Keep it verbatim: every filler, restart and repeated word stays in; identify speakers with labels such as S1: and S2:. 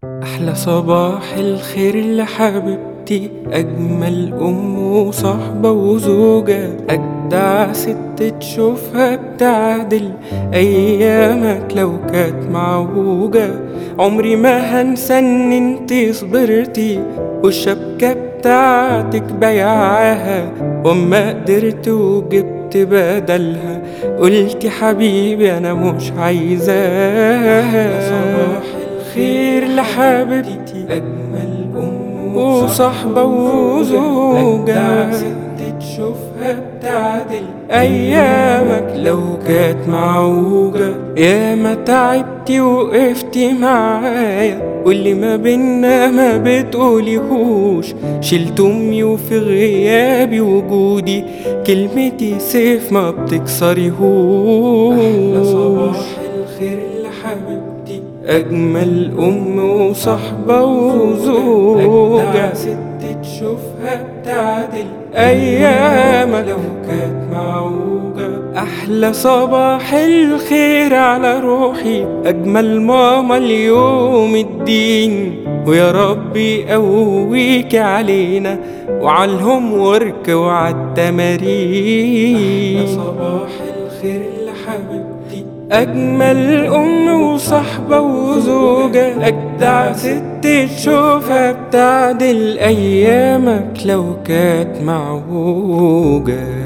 S1: أحلى صباح الخير لحبيبتي، أجمل أم وصحبة وزوجة، أجدع ست تشوفها بتعدل أيامك لو كانت معوجة. عمري ما هنسى إن انتي صبرتي والشبكة بتاعتك بيعاها، وأما قدرت وجبت بدلها قلتي حبيبي أنا مش عايزاها. صباح خير لحبيبتي، أجمل أم وصحبة وزوجة، أجدع ست تشوفها بتعدل أيامك لو كانت معوجة. ياما تعبتي وقفتي معايا واللي ما بينا ما بتقوليهوش، شلت أمي وفي غيابي وجودي كلمتي سيف ما بتكسريهوش. أحلى صباح الخير لحبيبتي، أجمل أم وصحبة وزوجة، أجدع ست تشوفها بتعدل أيامك لو كانت معوجة. أحلى صباح الخير على روحي، أجمل ماما اليوم الدين، ويا ربي يقويك علينا وعلى الهوم ورك وعلى التمارين. أحلى صباح الخير لحبيبتي، أجمل أم وصحبة وزوجة، أجدع ست تشوفها بتعدل أيامك لو كانت معوجة.